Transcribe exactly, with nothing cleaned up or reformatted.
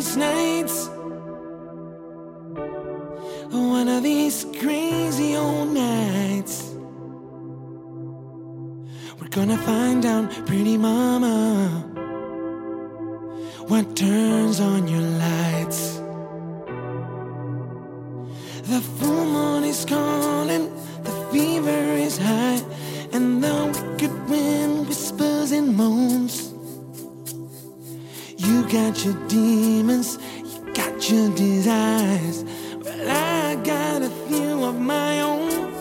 sleepless nights. One of these crazy old nights, we're gonna find out, pretty mama, what turns on your lights. The full moon is calling, the fever is high, and the wicked wind whispers and moans. You got your demons, you got your desires, but I got a few of my own.